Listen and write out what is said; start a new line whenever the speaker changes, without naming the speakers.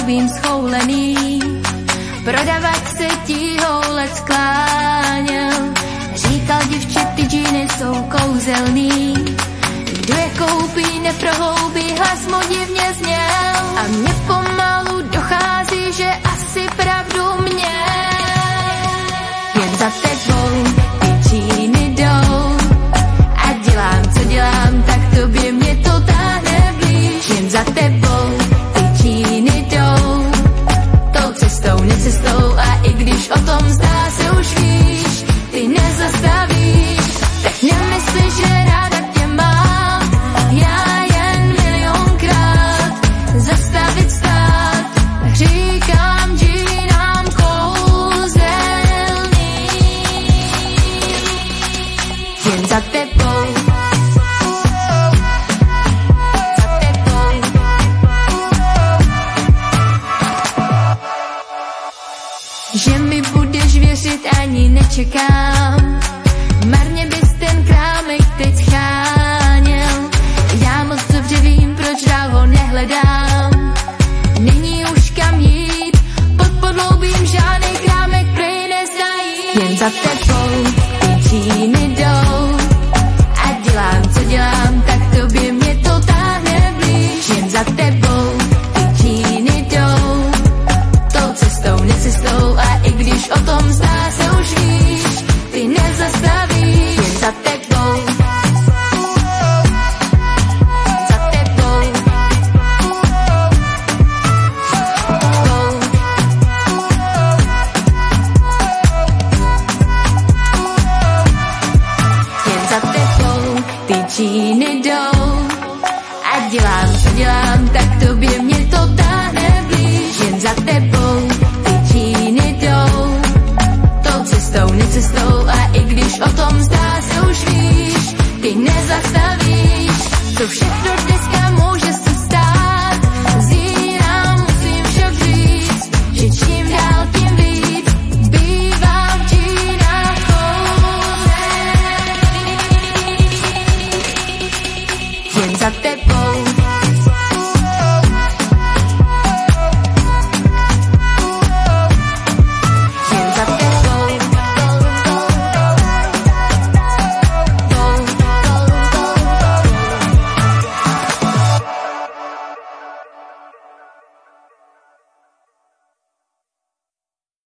podloubím schoulený. Prodavač se ti houlec skláněl, říkal děvče, ty džíny jsou kouzelný. Kdo je koupí, neprohloubí, hlas mu divně zněl. A mně pomalu dochází, že asi pravdu měl. Jen za tebou ty džíny jdou a dělám, co dělám, tak tobě mě to táhne blíž. Jen za tebou ty džíny jdou tou cestou, necestou a i když o tom zdá se už víš, ty nezastavíš, tak nemyslíš, že ráda tě mám. Já jen milionkrát zastavit stát, říkám džínám kouzelný. Jen za tebou, že mi budeš věřit, ani nečekám. Marně bys ten krámek teď scháněl. Já moc dobře vím, proč dál ho nehledám. Není už kam jít, pod podloubím žádný krámek prej nezdají. Jen za tebou ty džíny jdou a dělám, co dělám, tak tobě mě to táhne blíž. Jen za tebou ty džíny jdou tou cestou, necestou a i když o tom zdá se už víš, ty nezastavíš. Jen za tebou, za tebou, jen za tebou ty džíny jdou a dělám, co dělám, tak tobě mě to táhne blíž. Jen za tebou ty džíny jdou tou cestou, necestou a i když o tom zdá se už víš, ty nezastavíš, co všechno dneska může